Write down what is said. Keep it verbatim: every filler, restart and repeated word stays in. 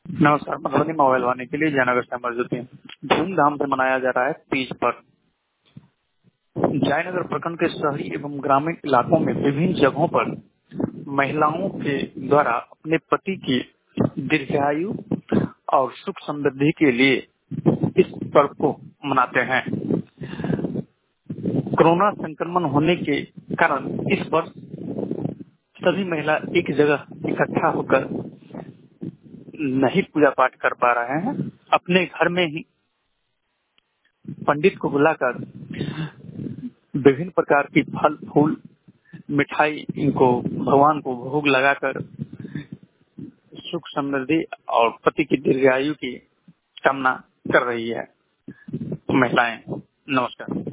नमस्कार। मधुबनी मोबाइल वाले के लिए जयनगर से मौजूद हैं। धूमधाम से मनाया जा रहा है तीज पर्व। जयनगर प्रखंड के शहरी एवं ग्रामीण इलाकों में विभिन्न जगहों पर महिलाओं के द्वारा अपने पति की दीर्घायु और सुख समृद्धि के लिए इस पर्व को मनाते हैं। कोरोना संक्रमण होने के कारण इस वर्ष सभी महिला एक जगह इकट्ठा होकर नहीं पूजा पाठ कर पा रहे हैं। अपने घर में ही पंडित को बुलाकर विभिन्न प्रकार की फल फूल मिठाई इनको भगवान को भोग लगाकर सुख समृद्धि और पति की दीर्घायु की कामना कर रही है महिलाएं। नमस्कार।